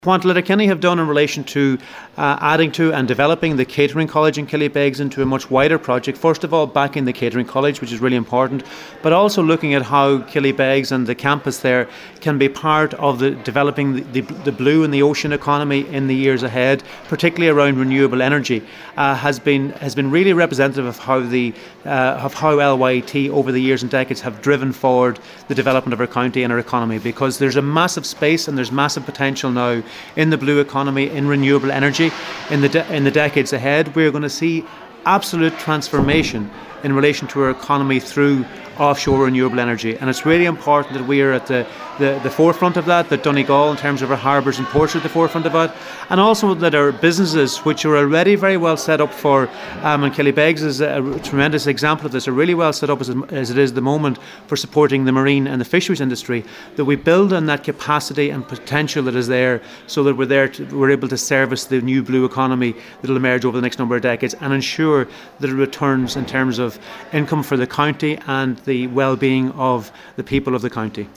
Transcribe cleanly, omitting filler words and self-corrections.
What Letterkenny have done in relation to adding to and developing the Catering College in Killybegs into a much wider project, first of all backing the Catering College, which is really important, but also looking at how Killybegs and the campus there can be part of developing the blue and the ocean economy in the years ahead, particularly around renewable energy, has been really representative of how LYT over the years and decades have driven forward the development of our county and our economy, because there's a massive space and there's massive potential now in the blue economy, in renewable energy. In the decades ahead, we're going to see absolute transformation in relation to our economy through offshore renewable energy, and it's really important that we are at the forefront of that Donegal, in terms of our harbours and ports, are at the forefront of that, and also that our businesses, which are already very well set up for, and Killybegs is a tremendous example of this, are really well set up as it is at the moment for supporting the marine and the fisheries industry, that we build on that capacity and potential that is there, so that we're able to service the new blue economy that will emerge over the next number of decades, and ensure that it returns in terms of income for the county and the well-being of the people of the county.